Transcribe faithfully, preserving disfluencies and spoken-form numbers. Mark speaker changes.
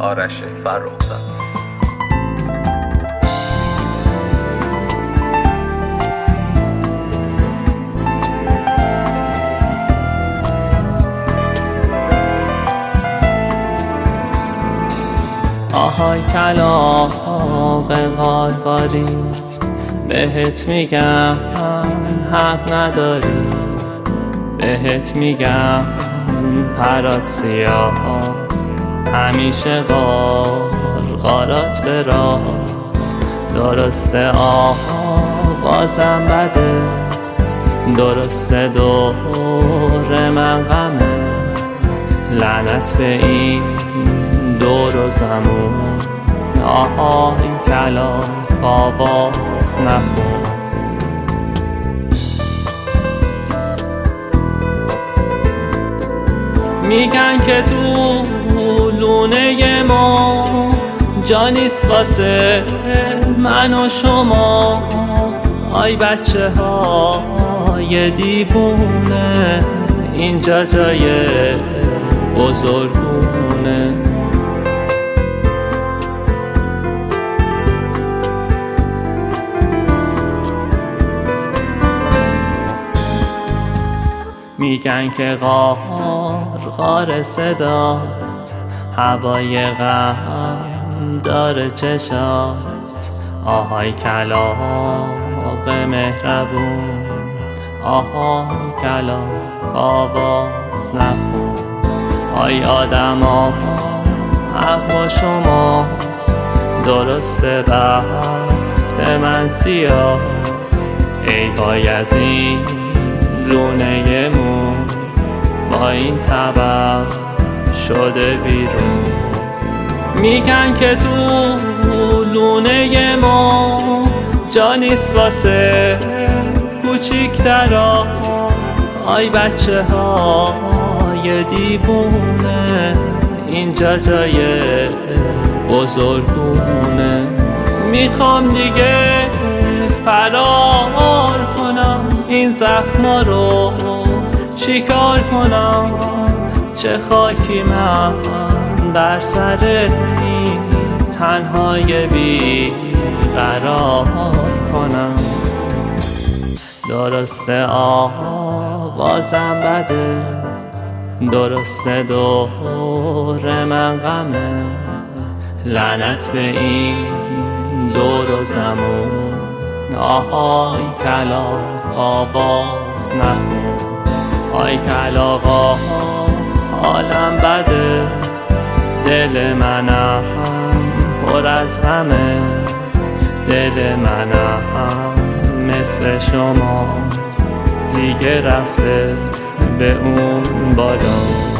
Speaker 1: آرش فرخزاد.
Speaker 2: آهای کلاغ قارقاری، بهت میگم حق نداری، بهت میگم پرات سیاست، همیشه قارقارات به راست. درسته آوازم بده، درسته دور من غمه، لعنت به این دور و زمون. آهای کلاغ آواز نخون. میگن که تو لونه ما جا نیست واسه من و شما. آی بچه های دیوونه، اینجا جای بزرگونه. میگن که غار غار صدات، هوای غم داره چشات. آهای کلاغ مهربون، آهای کلاغ آواز نخون. آی آدما حق با شماست، درسته بخت من سیاست. ای وای از این لونه مون، با این طبع شده بیرون. میگن که تو لونه ما جا نیست واسه کوچیکترا. آی بچه های دیوونه، اینجا جای بزرگونه. میخوام دیگه فرار کنم، این زخما رو چیکار کنم؟ چه خاکی من بر سر این تنهای بی قرار کنم. درسته آوازم بده، درسته دور من غمه، لعنت به این دور و زمون. آهای کلاغ آواز نخون. آی کلاغا حالم بده، دل منم پر از غمه، دل منم مثل شما دیگه رفته به اون بالا.